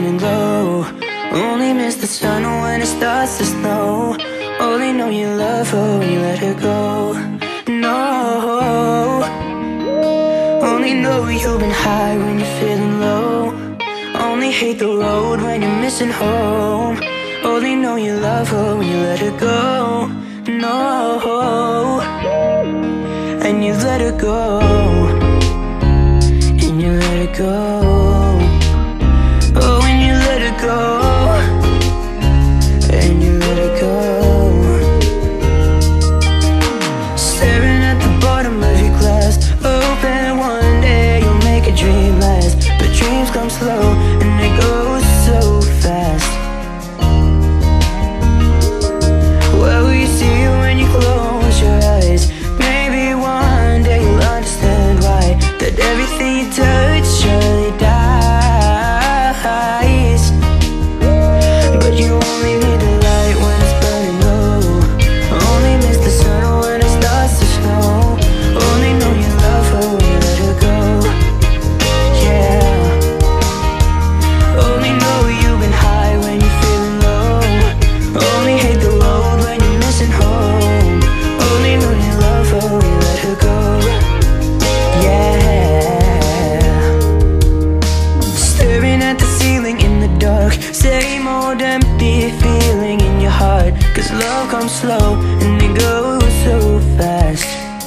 burning low. Only miss the sun when it starts to snow. Only know you love her when you let her go. No. Only know you've been high when you're feeling low. Only hate the road when you're missing home. Only know you love her when you let her go. No. And you let her go. And you let her go. Oh, when you let her go. And you let her go. Staring at the bottom of your glass, hoping one day you'll make a dream last. But dreams come slow and they go so fast. Well, we see you when you close your eyes. Maybe one day you'll understand why, that everything you touch surely dies. But you only need the light when it's burning low. Only miss the sun when it starts to snow. Only know you love her when you let her go. Yeah. Only know you've been high when you're feeling low. Only hate the road when you're missing home. Only know you love her when you let her go. Yeah. Staring at the ceiling in the dark, same old empty feeling in your heart. Cause love comes slow and it goes so fast.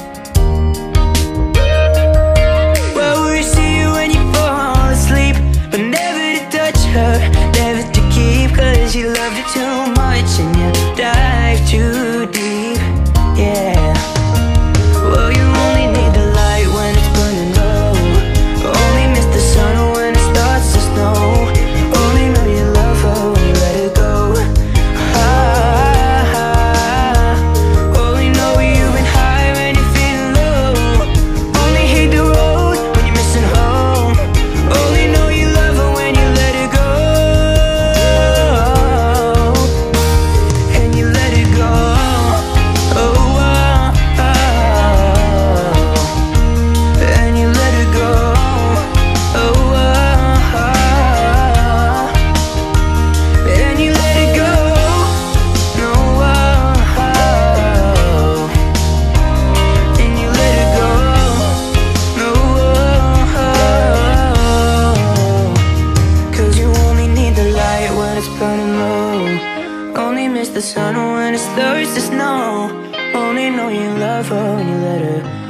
Well, we see you when you fall asleep, but never to touch her, never to keep. Cause you loved her too much and you dive too deep. Yeah. Well, you only need the light when it's burning low. Only miss the sun when it starts to snow. Only know you love her when you let her go. Only know you've been high when you're feeling low. Only hate the road when you're missing home. Only know you love her when you let her go. And you let her go. Oh, and you let her go. Oh, and you let it go. No. And you let it go. No. Cause you only need the light when it's burning low. Only miss the sun when it starts to snow. Only know you love her when you let her